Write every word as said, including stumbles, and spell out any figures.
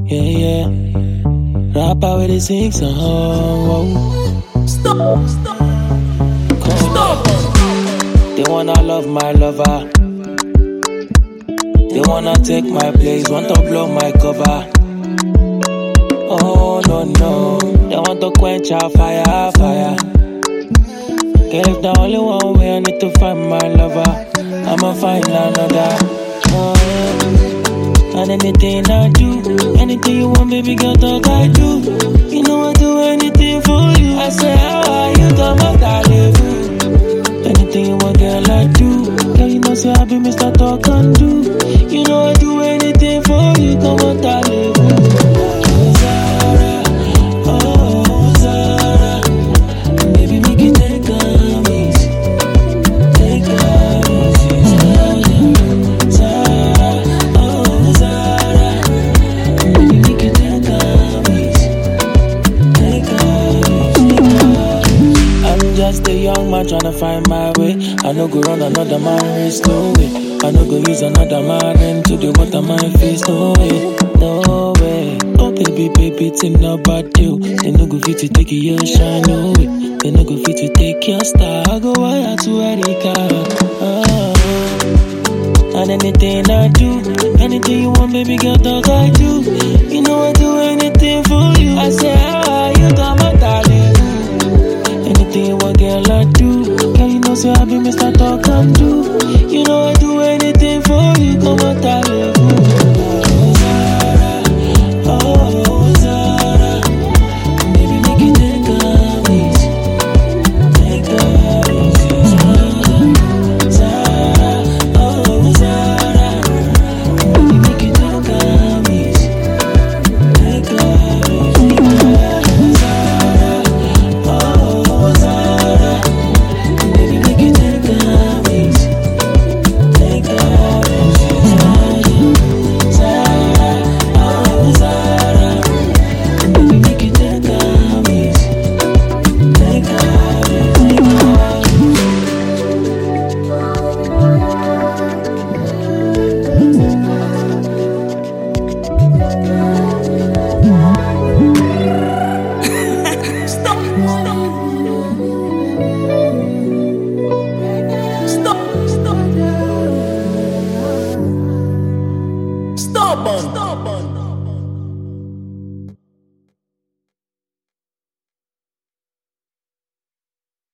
Yeah, yeah. Rapper with the sing song. Whoa. Stop, stop, stop. They wanna love my lover. They wanna take my place, want to blow my cover. Oh no no, they want to quench our fire, fire. Girl, if the only one way I need to find my lover, I'ma find another. Oh, yeah. And anything I do, anything you want, baby girl, talk I do. You know I do anything for you. I say, how are you, come on, darling. Anything you want, girl, I do. Girl, you know, say I be Mister Talk and do. You know I do anything for you, come on, darling. Oh, Zara, oh, Zara, baby, make it take a easy, take a easy, Zara, Zara, oh, Zara, baby, make it take a easy, take a easy. I'm just a young man tryna find my way. I no go run another man race, no way. I no go use another man into the water my face, no way, no way. Oh baby, baby, think about you. They no go fit to take your shine, no way. They no go fit to take your star. I go wire to Erika. Oh. And anything I do, anything you want, baby girl, talk